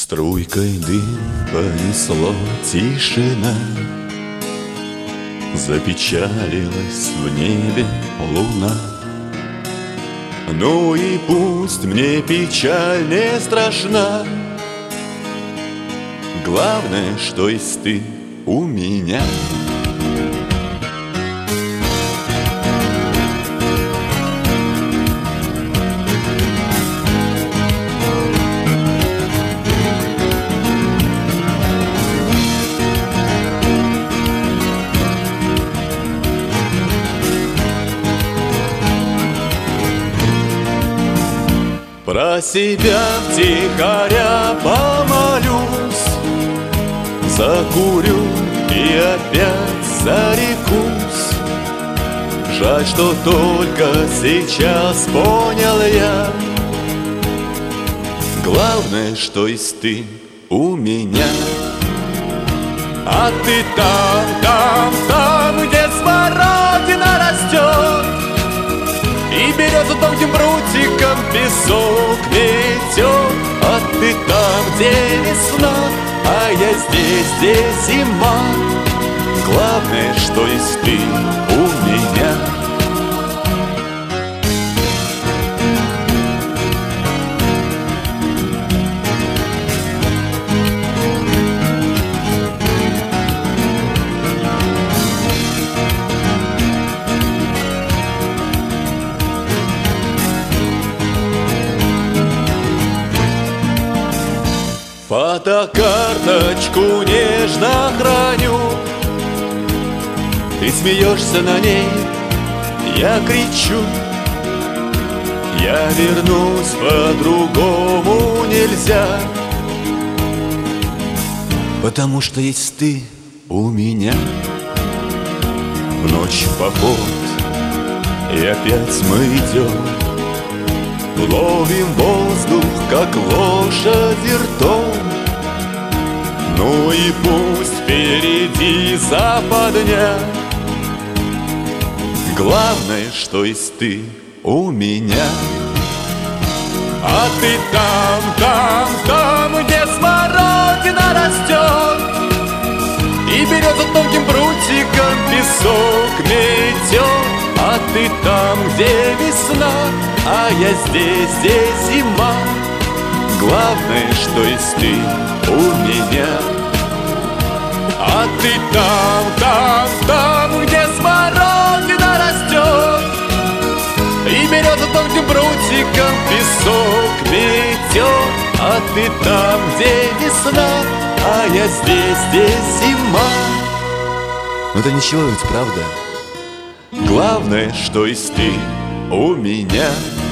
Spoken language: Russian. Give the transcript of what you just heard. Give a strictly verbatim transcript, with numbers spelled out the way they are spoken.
Струйкой дым понесло тишина, запечалилась в небе луна. Ну и пусть мне печаль не страшна, главное, что есть ты у меня. Про себя втихаря помолюсь, закурю и опять зарекусь. Жаль, что только сейчас понял я, главное, что есть ты у меня. А ты там, там, там, где смородина растет, и береза тонким прутиком песок метет. А ты там, где весна, а я здесь, где зима. Главное, что есть ты у меня. Фотокарточку нежно храню, ты смеешься на ней, я кричу. Я вернусь, по-другому нельзя, потому что есть ты у меня. В ночь в поход, и опять мы идем, ловим воздух, как лошади ртом. Ну и пусть впереди западня, главное, что есть ты у меня. А ты там, там, там, где смородина растет, и береза тонким прутиком песок метет. А ты там, где весна, а я здесь, здесь зима. Главное, что есть ты у меня. А ты там, там, там, где смородина растет, и береза тонким прутиком песок метет. А ты там, где весна, а я здесь, здесь зима. Но это ничего ведь, правда? Главное, что есть ты у меня.